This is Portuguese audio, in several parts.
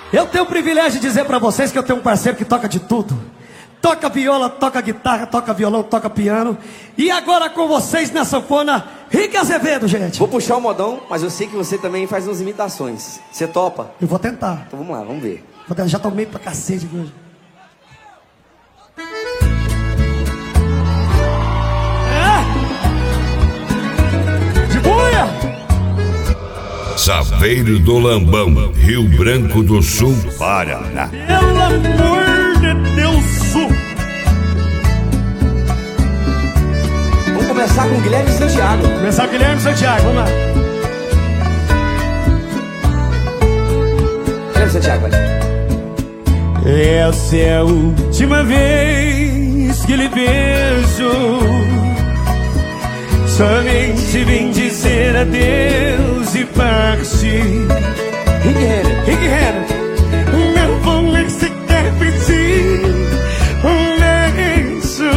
Eu tenho o privilégio de dizer pra vocês que eu tenho um parceiro que toca de tudo. Toca viola, toca guitarra, toca violão, toca piano. E agora com vocês na sanfona, Rick Azevedo, gente. Vou puxar o modão, mas eu sei que você também faz umas imitações. Você topa? Eu vou tentar. Então vamos lá, vamos ver. Já tomei pra cacete hoje. De boia! Saveiro do Lambão, Rio Branco do Sul, Paraná. Pelo amor de Deus! Vamos começar com o Guilherme Santiago. Começar com o Guilherme Santiago, vamos lá. Guilherme Santiago, vai. Essa é a última vez que lhe vejo. Somente vim dizer adeus e parte. Rick Renner. Rick Renner. Não vou nem sequer pedir um beijo.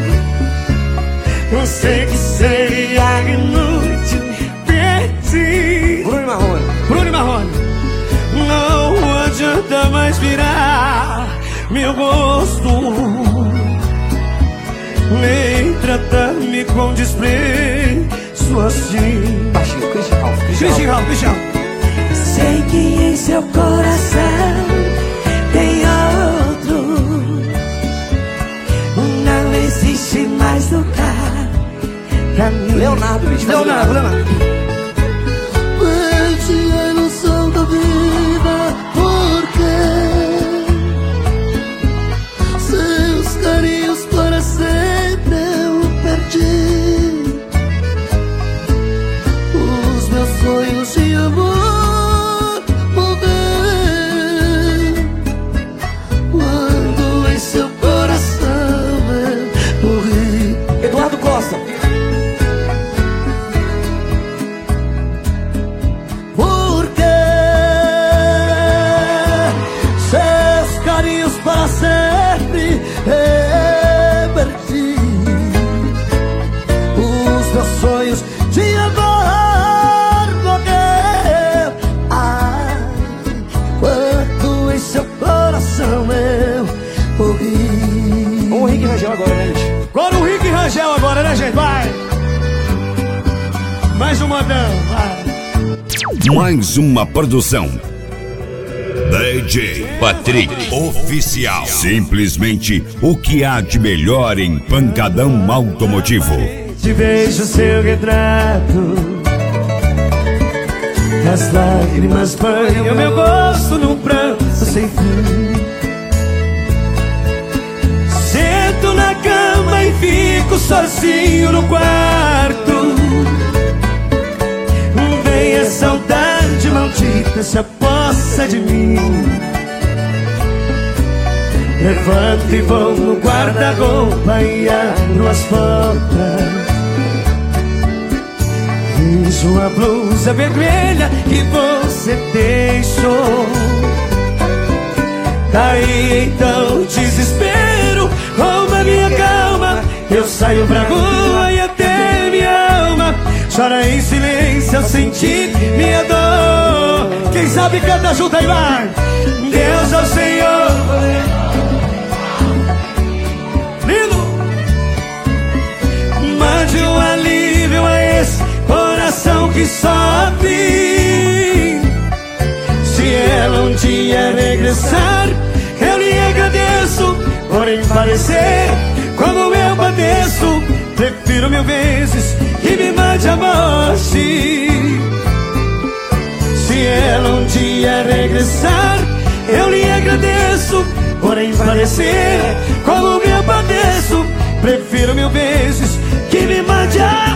Eu sei que seria inútil pedir. Bruno Marrone. Bruno Marrone. Não adianta mais virar meu rosto, nem tratar-me com desprezo assim. Baixinho, Christian Ralph. Christian. Sei que em seu coração tem outro. Não existe mais lugar pra mim. Leonardo, bicho. Leonardo. Perdi a ilusão da vida, porque seus carinhos para sempre eu perdi. Os meus sonhos de amor morrer quando em seu coração eu morri. Eduardo Costa. Para sempre perdi os meus sonhos de amor morrer. Quando em seu coração eu morri. Vamos o Rick Rangel agora, né, gente? Agora o Rick Rangel agora, né, gente? Vai! Mais um modão, vai! Mais uma produção DJ Patrick Oficial. Simplesmente o que há de melhor em pancadão automotivo. Te vejo seu retrato, as lágrimas banham meu rosto num pranto sem fim. Sento na cama e fico sozinho no quarto. Vem a saudade maldita, se apossa de mim. Levanto e vou no guarda-roupa e abro as portas. Vejo a blusa vermelha que você deixou. Daí então desespero rouba minha calma. Eu saio pra rua e até minha alma chora em silêncio ao sentir minha dor. Quem sabe canta junto aí, vai. Deus é o Senhor. Lindo. Mande um alívio a esse coração que sofre. Se ela um dia regressar, eu lhe agradeço por parecer como eu padeço. Prefiro mil vezes que me mande a morte. Se ela um dia regressar, eu lhe agradeço por parecer como eu padeço. Prefiro mil vezes que me mande a